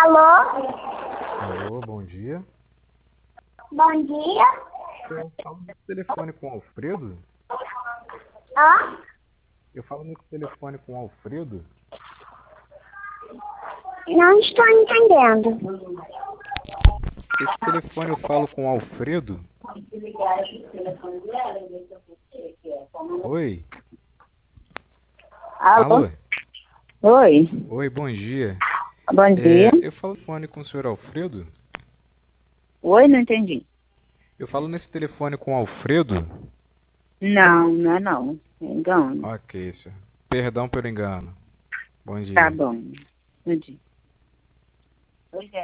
Alô? Alô, bom dia. Bom dia. Eu falo nesse telefone com o Alfredo? Hã? Eu falo nesse telefone com o Alfredo? Não estou entendendo. Esse telefone eu falo com o Alfredo? Oi? Alô? Alô? Oi, Oi, bom dia. bom dia. Eu falo no telefone com o senhor Alfredo? Oi, não entendi. Eu falo nesse telefone com o Alfredo? Não, não é não. É engano. Ok, senhor. Perdão pelo engano. Bom Tá dia. bom. Bom dia. Pois é.